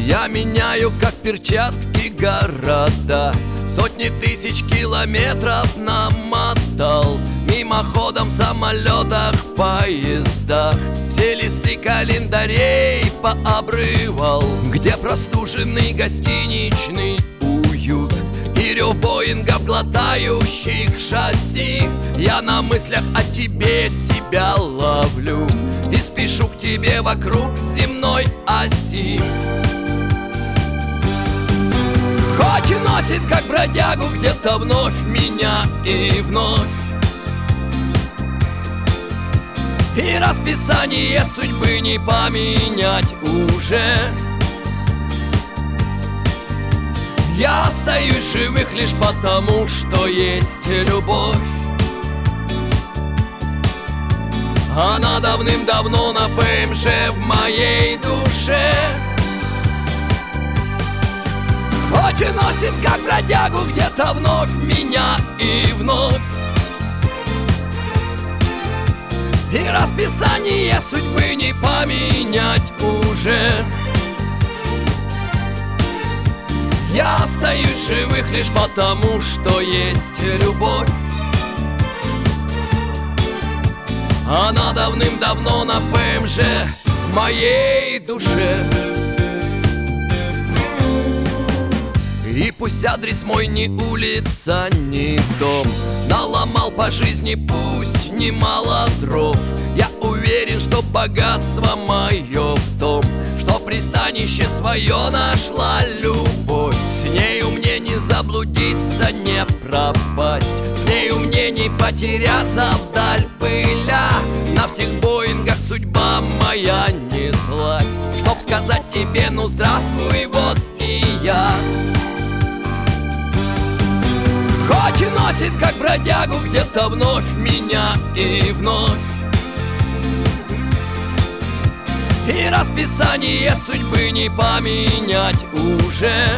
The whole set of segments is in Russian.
Я меняю, как перчатки, города. Сотни тысяч километров намотал. Мимоходом в самолетах, поездах. Все листы календарей пообрывал. Где простуженный гостиничный уют и рев Боингов, глотающих шасси. Я на мыслях о тебе себя ловлю и спешу к тебе вокруг земной оси. Хоть и носит, как бродягу, где-то вновь меня и вновь. И расписание судьбы не поменять уже. Я остаюсь живых лишь потому, что есть любовь. Она давным-давно на ПМЖ в моей душе. Хоть и носит, как бродягу, где-то вновь меня и вновь. И расписание судьбы не поменять уже. Я остаюсь живых лишь потому, что есть любовь. Она давным-давно на ПМЖ в моей душе. И пусть адрес мой не улица, не дом, наломал по жизни пусть немало дров. Я уверен, что богатство мое в том, что пристанище свое нашла любовь. С нею мне не заблудиться, не пропасть, с нею мне не потеряться вдаль пыля. На всех Боингах судьба моя неслась, чтоб сказать тебе: ну здравствуй, вот и я. Хоть и носит, как бродягу, где-то вновь меня и вновь. И расписание судьбы не поменять уже.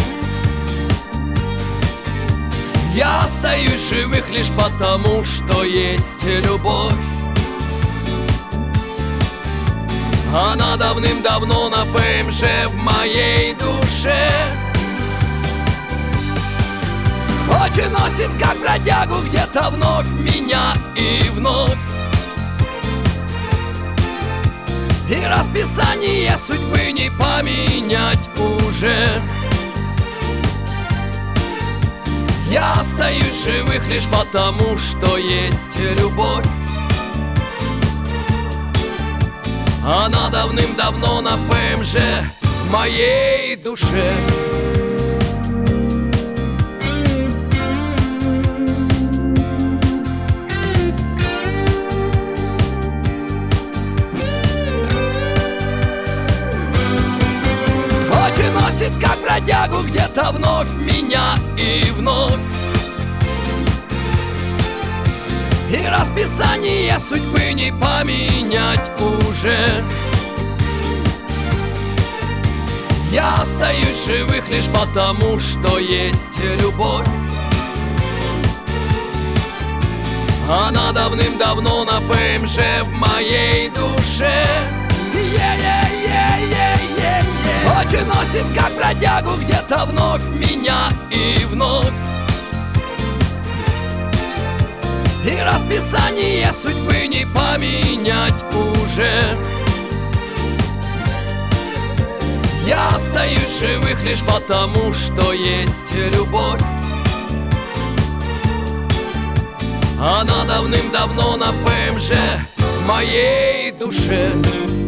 Я остаюсь живых лишь потому, что есть любовь. Она давным-давно на ПМЖ в моей душе. Хоть и носит, как бродягу, где-то вновь меня и вновь. И расписание судьбы не поменять уже. Я остаюсь живых лишь потому, что есть любовь. Она давным-давно на ПМЖ в моей душе. Как бродягу, где-то вновь меня и вновь. И расписание судьбы не поменять уже. Я остаюсь живых лишь потому, что есть любовь. Она давным-давно на ПМЖ в моей душе. Хоть и носит, как бродягу, где-то вновь меня и вновь. И расписание судьбы не поменять уже. Я остаюсь живых лишь потому, что есть любовь. Она давным-давно на ПМЖ в моей душе.